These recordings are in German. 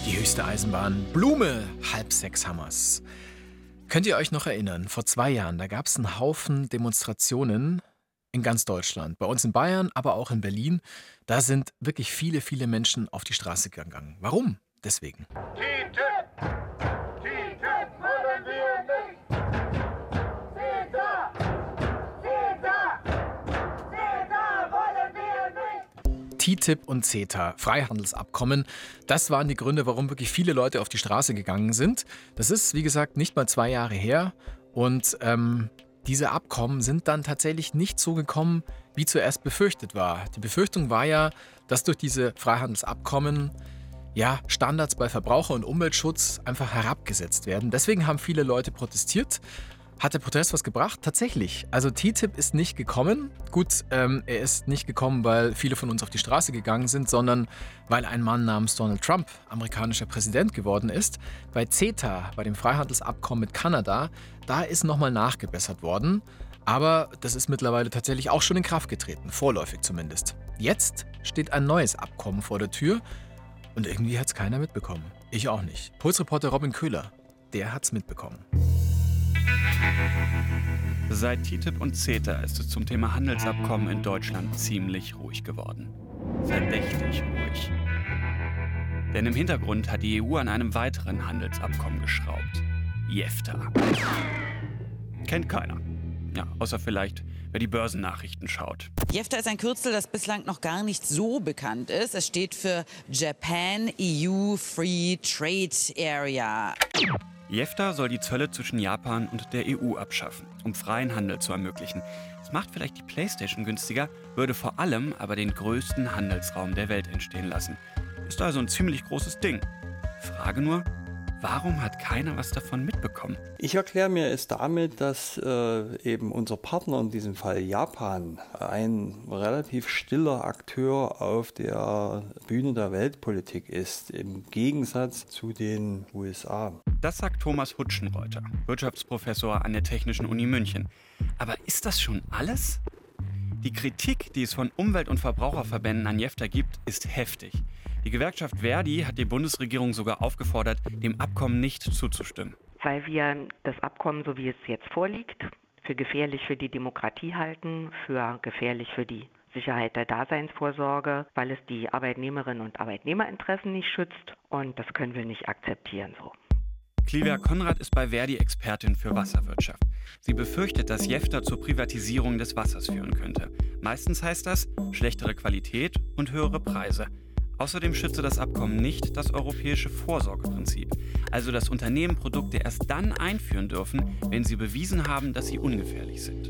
Die höchste Eisenbahn. Blume, 5:30 Hammers. Könnt ihr euch noch erinnern, vor 2 Jahren, da gab es einen Haufen Demonstrationen in ganz Deutschland. Bei uns in Bayern, aber auch in Berlin. Da sind wirklich viele, viele Menschen auf die Straße gegangen. Warum? Deswegen. TTIP! TTIP wollen wir nicht! CETA! CETA! CETA wollen wir nicht! TTIP und CETA, Freihandelsabkommen, das waren die Gründe, warum wirklich viele Leute auf die Straße gegangen sind. Das ist, wie gesagt, nicht mal 2 Jahre her. Und diese Abkommen sind dann tatsächlich nicht so gekommen, wie zuerst befürchtet war. Die Befürchtung war ja, dass durch diese Freihandelsabkommen Standards bei Verbraucher- und Umweltschutz einfach herabgesetzt werden. Deswegen haben viele Leute protestiert. Hat der Protest was gebracht? Tatsächlich. Also TTIP ist nicht gekommen. Gut, er ist nicht gekommen, weil viele von uns auf die Straße gegangen sind, sondern weil ein Mann namens Donald Trump amerikanischer Präsident geworden ist. Bei CETA, bei dem Freihandelsabkommen mit Kanada, da ist nochmal nachgebessert worden. Aber das ist mittlerweile tatsächlich auch schon in Kraft getreten, vorläufig zumindest. Jetzt steht ein neues Abkommen vor der Tür und irgendwie hat es keiner mitbekommen. Ich auch nicht. Pulsreporter Robin Köhler, der hat's mitbekommen. Seit TTIP und CETA ist es zum Thema Handelsabkommen in Deutschland ziemlich ruhig geworden. Verdächtig ruhig. Denn im Hintergrund hat die EU an einem weiteren Handelsabkommen geschraubt. JEFTA. Kennt keiner. Ja, außer vielleicht, wer die Börsennachrichten schaut. JEFTA ist ein Kürzel, das bislang noch gar nicht so bekannt ist. Es steht für Japan EU Free Trade Area. JEFTA soll die Zölle zwischen Japan und der EU abschaffen, um freien Handel zu ermöglichen. Das macht vielleicht die PlayStation günstiger, würde vor allem aber den größten Handelsraum der Welt entstehen lassen. Ist also ein ziemlich großes Ding. Frage nur, warum hat keiner was davon mitbekommen? Ich erkläre mir es damit, dass eben unser Partner, in diesem Fall Japan, ein relativ stiller Akteur auf der Bühne der Weltpolitik ist, im Gegensatz zu den USA. Das sagt Thomas Hutschenreuter, Wirtschaftsprofessor an der Technischen Uni München. Aber ist das schon alles? Die Kritik, die es von Umwelt- und Verbraucherverbänden an JEFTA gibt, ist heftig. Die Gewerkschaft Verdi hat die Bundesregierung sogar aufgefordert, dem Abkommen nicht zuzustimmen. Weil wir das Abkommen, so wie es jetzt vorliegt, für gefährlich für die Demokratie halten, für gefährlich für die Sicherheit der Daseinsvorsorge, weil es die Arbeitnehmerinnen und Arbeitnehmerinteressen nicht schützt, und das können wir nicht akzeptieren so. Clivia Konrad ist bei Verdi Expertin für Wasserwirtschaft. Sie befürchtet, dass JEFTA zur Privatisierung des Wassers führen könnte. Meistens heißt das schlechtere Qualität und höhere Preise. Außerdem schütze das Abkommen nicht das europäische Vorsorgeprinzip, also dass Unternehmen Produkte erst dann einführen dürfen, wenn sie bewiesen haben, dass sie ungefährlich sind.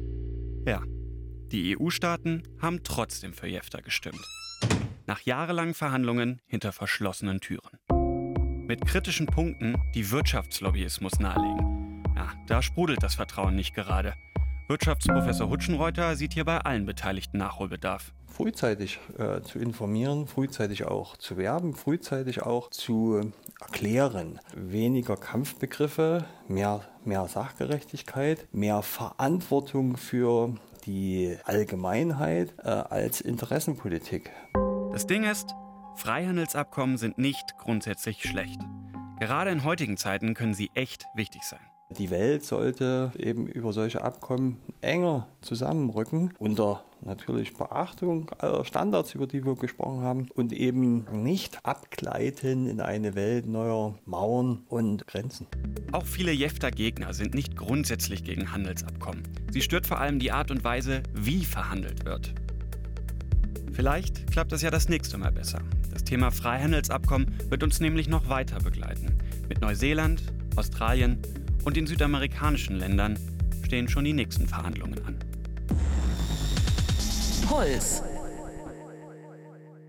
Ja, die EU-Staaten haben trotzdem für JEFTA gestimmt. Nach jahrelangen Verhandlungen hinter verschlossenen Türen. Mit kritischen Punkten, die Wirtschaftslobbyismus nahelegen. Ja, da sprudelt das Vertrauen nicht gerade. Wirtschaftsprofessor Hutschenreuter sieht hier bei allen Beteiligten Nachholbedarf. Frühzeitig zu informieren, frühzeitig auch zu werben, frühzeitig auch zu erklären. Weniger Kampfbegriffe, mehr Sachgerechtigkeit, mehr Verantwortung für die Allgemeinheit als Interessenpolitik. Das Ding ist, Freihandelsabkommen sind nicht grundsätzlich schlecht. Gerade in heutigen Zeiten können sie echt wichtig sein. Die Welt sollte eben über solche Abkommen enger zusammenrücken, unter natürlich Beachtung aller Standards, über die wir gesprochen haben, und eben nicht abgleiten in eine Welt neuer Mauern und Grenzen. Auch viele JEFTA-Gegner sind nicht grundsätzlich gegen Handelsabkommen. Sie stört vor allem die Art und Weise, wie verhandelt wird. Vielleicht klappt das ja das nächste Mal besser. Das Thema Freihandelsabkommen wird uns nämlich noch weiter begleiten. Mit Neuseeland, Australien und den südamerikanischen Ländern stehen schon die nächsten Verhandlungen an. Puls.